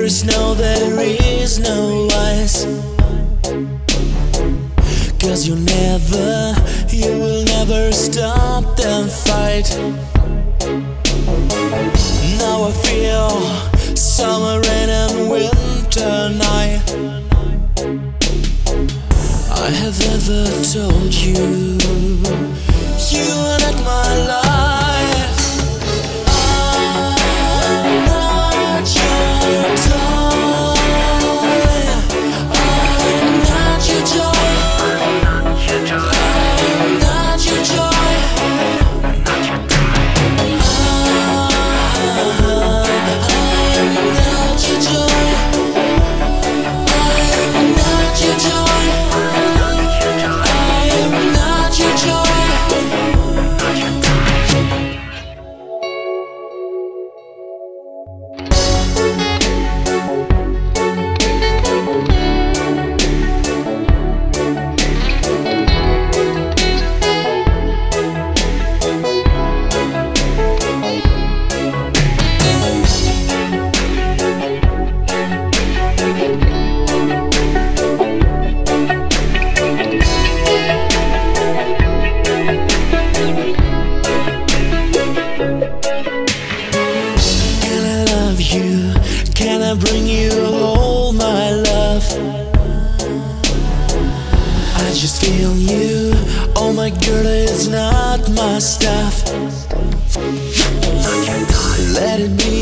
There's no, there is no ice. 'Cause you will never stop the fight. Now I feel summer rain and winter night. I have ever told you, you are not my life. I'm not your toy. I'm not your joy. I'm not your joy. Can I bring you all my love? I just feel you. Oh my girl, it's not my stuff. Let it be